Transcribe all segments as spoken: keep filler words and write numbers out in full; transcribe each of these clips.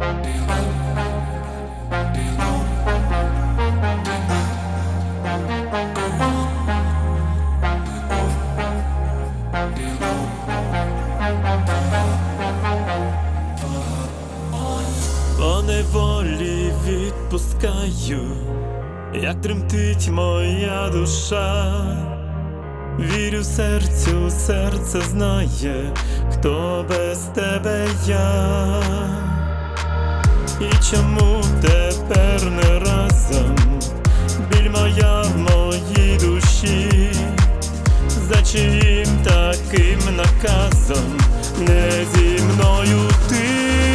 Поневолі відпускаю, як тремтить моя душа. Вірю серцю, серце знає, хто без тебе я. І чому тепер не разом? Біль моя в моїй душі. За чиїм таким наказом не зі мною ти?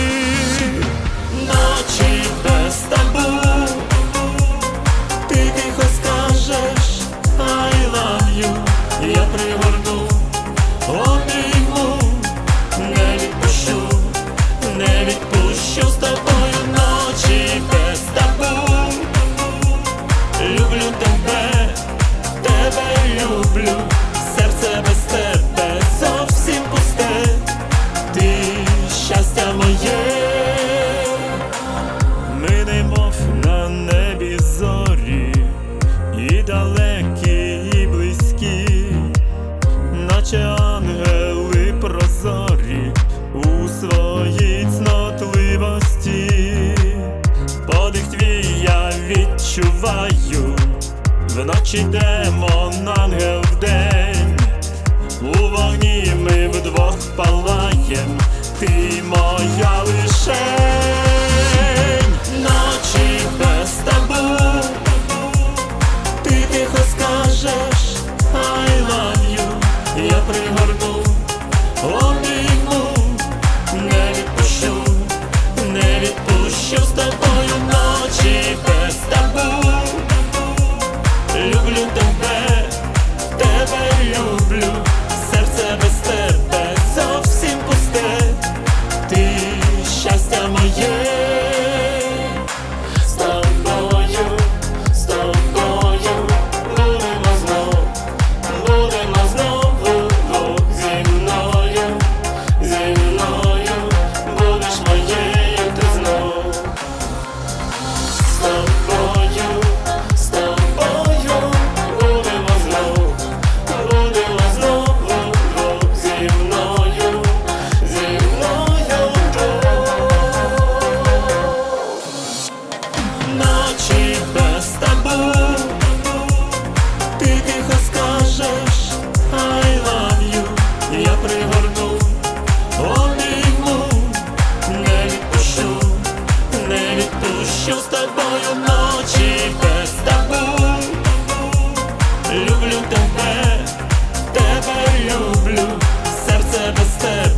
Ночі без табу, ти тихо скажеш I love you. Я пригорну, обійму, не відпущу, не відпущу з тобою. Ночі без табу, люблю тебе, тебе люблю. Серце без тебе зовсім пусте, ти щастя моє. Ми немов на небі зорі, і далекі, і близькі, наче ангели прозорі у своїй цнотливості. Подих твій я відчуваю, вночі демон, ангел вдень. У вогні ми вдвох палаєм, ти моя лишень. Ночі без табу, ти тихо скажеш I love you. Я пригорну, обійму, не відпущу, не відпущу з тобою. Ночі без табу, люблю тебе, тебе люблю. Серце без тебе зовсім пусте, ти щастя моє. З тобою, з тобою будемо знов, будемо знову. Зі мною, зі мною будеш моєю ти знов. З тобою, з тобою будемо знов, будемо знову. Зі мною, зі мною ночі без табу, ти тихо скажеш I love you. Я пригорну, обійму, не відпущу, не відпущу з тобою. Ночі без табу, люблю тебе, тебе люблю. Серце без тебе